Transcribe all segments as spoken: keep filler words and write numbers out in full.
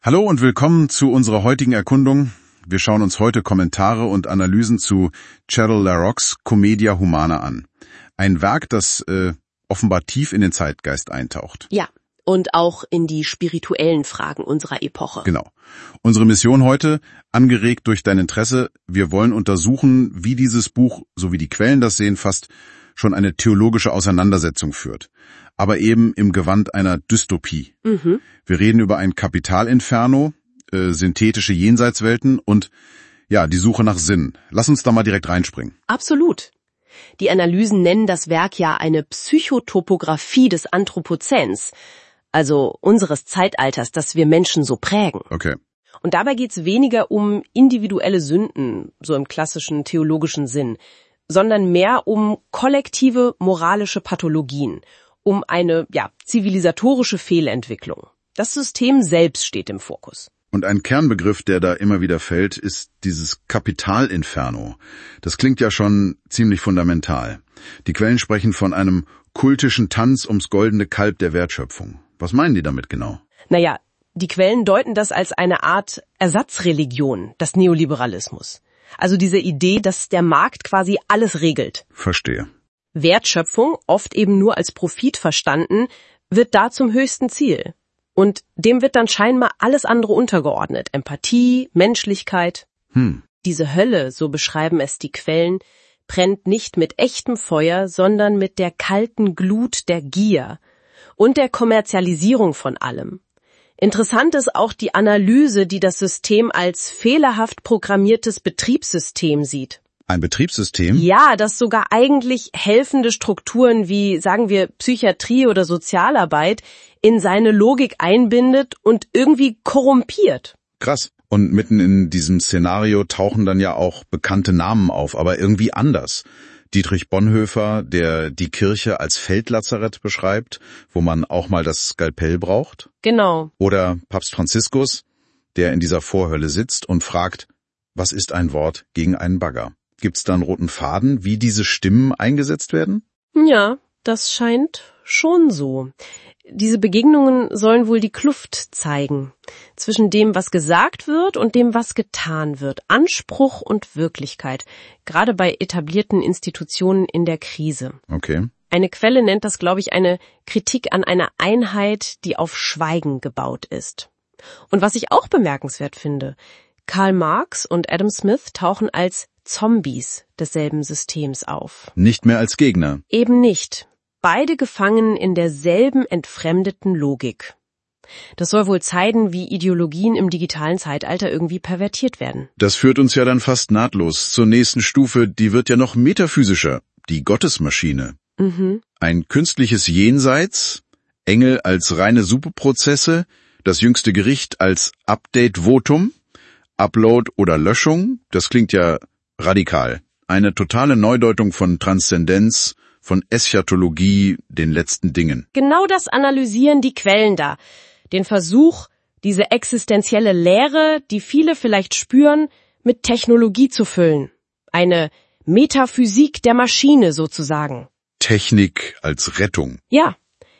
Hallo und willkommen zu unserer heutigen Erkundung. Wir schauen uns heute Kommentare und Analysen zu Cheryl LaRocques Commedia Humana an. Ein Werk, das äh, offenbar tief in den Zeitgeist eintaucht. Ja, und auch in die spirituellen Fragen unserer Epoche. Genau. Unsere Mission heute, angeregt durch dein Interesse, wir wollen untersuchen, wie dieses Buch, so wie die Quellen das sehen, fast schon eine theologische Auseinandersetzung führt. Aber eben im Gewand einer Dystopie. Mhm. Wir reden über ein Kapitalinferno, äh, synthetische Jenseitswelten und ja, die Suche nach Sinn. Lass uns da mal direkt reinspringen. Absolut. Die Analysen nennen das Werk ja eine Psychotopographie des Anthropozäns, also unseres Zeitalters, das wir Menschen so prägen. Okay. Und dabei geht's weniger um individuelle Sünden, so im klassischen theologischen Sinn, sondern mehr um kollektive moralische Pathologien, um eine, ja, zivilisatorische Fehlentwicklung. Das System selbst steht im Fokus. Und ein Kernbegriff, der da immer wieder fällt, ist dieses Kapitalinferno. Das klingt ja schon ziemlich fundamental. Die Quellen sprechen von einem kultischen Tanz ums goldene Kalb der Wertschöpfung. Was meinen die damit genau? Naja, die Quellen deuten das als eine Art Ersatzreligion des Neoliberalismus. Also diese Idee, dass der Markt quasi alles regelt. Verstehe. Wertschöpfung, oft eben nur als Profit verstanden, wird da zum höchsten Ziel. Und dem wird dann scheinbar alles andere untergeordnet. Empathie, Menschlichkeit. Hm. Diese Hölle, so beschreiben es die Quellen, brennt nicht mit echtem Feuer, sondern mit der kalten Glut der Gier und der Kommerzialisierung von allem. Interessant ist auch die Analyse, die das System als fehlerhaft programmiertes Betriebssystem sieht. Ein Betriebssystem? Ja, das sogar eigentlich helfende Strukturen wie, sagen wir, Psychiatrie oder Sozialarbeit in seine Logik einbindet und irgendwie korrumpiert. Krass. Und mitten in diesem Szenario tauchen dann ja auch bekannte Namen auf, aber irgendwie anders. Dietrich Bonhoeffer, der die Kirche als Feldlazarett beschreibt, wo man auch mal das Skalpell braucht. Genau. Oder Papst Franziskus, der in dieser Vorhölle sitzt und fragt, was ist ein Wort gegen einen Bagger? Gibt's da einen roten Faden, wie diese Stimmen eingesetzt werden? Ja, das scheint schon so. Diese Begegnungen sollen wohl die Kluft zeigen zwischen dem, was gesagt wird und dem, was getan wird. Anspruch und Wirklichkeit, gerade bei etablierten Institutionen in der Krise. Okay. Eine Quelle nennt das, glaube ich, eine Kritik an einer Einheit, die auf Schweigen gebaut ist. Und was ich auch bemerkenswert finde, Karl Marx und Adam Smith tauchen als Zombies desselben Systems auf. Nicht mehr als Gegner. Eben nicht. Beide gefangen in derselben entfremdeten Logik. Das soll wohl zeigen, wie Ideologien im digitalen Zeitalter irgendwie pervertiert werden. Das führt uns ja dann fast nahtlos zur nächsten Stufe, die wird ja noch metaphysischer, die Gottesmaschine. Mhm. Ein künstliches Jenseits, Engel als reine Superprozesse, das jüngste Gericht als Update-Votum, Upload oder Löschung, das klingt ja radikal. Eine totale Neudeutung von Transzendenz, von Eschatologie, den letzten Dingen. Genau das analysieren die Quellen da. Den Versuch, diese existenzielle Leere, die viele vielleicht spüren, mit Technologie zu füllen. Eine Metaphysik der Maschine sozusagen. Technik als Rettung. Ja,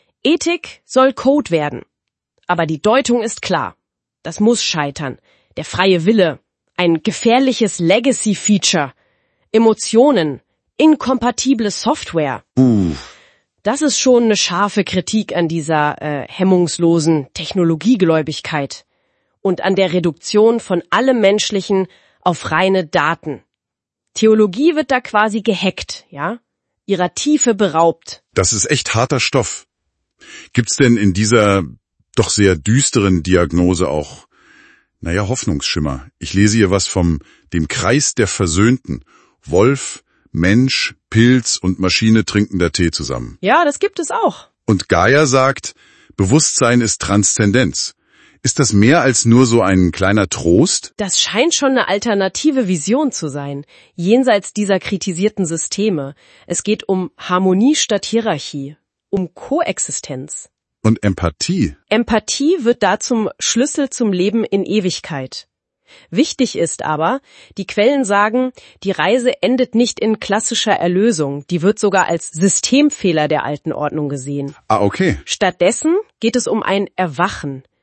Ethik soll Code werden. Aber die Deutung ist klar. Das muss scheitern. Der freie Wille. Ein gefährliches Legacy-Feature. Emotionen. Inkompatible Software. Uh. Das ist schon eine scharfe Kritik an dieser äh, hemmungslosen Technologiegläubigkeit und an der Reduktion von allem Menschlichen auf reine Daten. Theologie wird da quasi gehackt, ja? Ihrer Tiefe beraubt. Das ist echt harter Stoff. Gibt's denn in dieser doch sehr düsteren Diagnose auch, naja, Hoffnungsschimmer? Ich lese hier was vom dem Kreis der Versöhnten. Wolf, Mensch, Pilz und Maschine trinken da Tee zusammen. Ja, das gibt es auch. Und Gaia sagt, Bewusstsein ist Transzendenz. Ist das mehr als nur so ein kleiner Trost? Das scheint schon eine alternative Vision zu sein, jenseits dieser kritisierten Systeme. Es geht um Harmonie statt Hierarchie, um Koexistenz. Und Empathie? Empathie wird da zum Schlüssel zum Leben in Ewigkeit. Wichtig ist aber, die Quellen sagen, die Reise endet nicht in klassischer Erlösung, die wird sogar als Systemfehler der alten Ordnung gesehen. Ah, okay. Stattdessen geht es um ein Erwachen,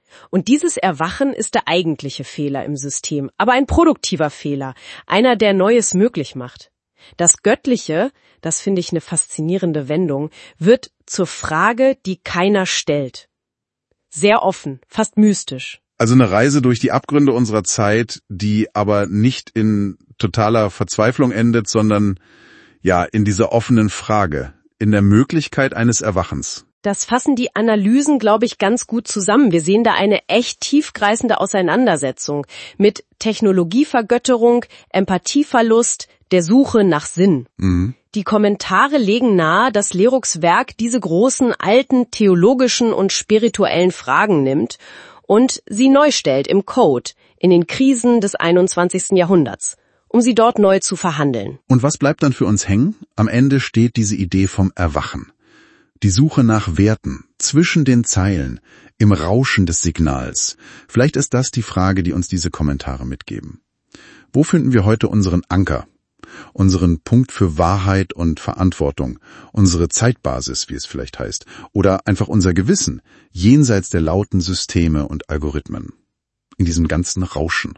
Und dieses Erwachen ist der eigentliche Fehler im System, aber ein produktiver Fehler, einer, der Neues möglich macht. Das Göttliche, das finde ich eine faszinierende Wendung, wird zur Frage, die keiner stellt. Sehr offen, fast mystisch. Also eine Reise durch die Abgründe unserer Zeit, die aber nicht in totaler Verzweiflung endet, sondern ja in dieser offenen Frage, in der Möglichkeit eines Erwachens. Das fassen die Analysen, glaube ich, ganz gut zusammen. Wir sehen da eine echt tiefgreifende Auseinandersetzung mit Technologievergötterung, Empathieverlust, der Suche nach Sinn. Mhm. Die Kommentare legen nahe, dass Leruks Werk diese großen, alten, theologischen und spirituellen Fragen nimmt und sie neu stellt im Code, in den Krisen des einundzwanzigsten Jahrhunderts, um sie dort neu zu verhandeln. Und was bleibt dann für uns hängen? Am Ende steht diese Idee vom Erwachen. Die Suche nach Werten, zwischen den Zeilen, im Rauschen des Signals. Vielleicht ist das die Frage, die uns diese Kommentare mitgeben. Wo finden wir heute unseren Anker? Unseren Punkt für Wahrheit und Verantwortung, unsere Zeitbasis, wie es vielleicht heißt, oder einfach unser Gewissen, jenseits der lauten Systeme und Algorithmen, in diesem ganzen Rauschen.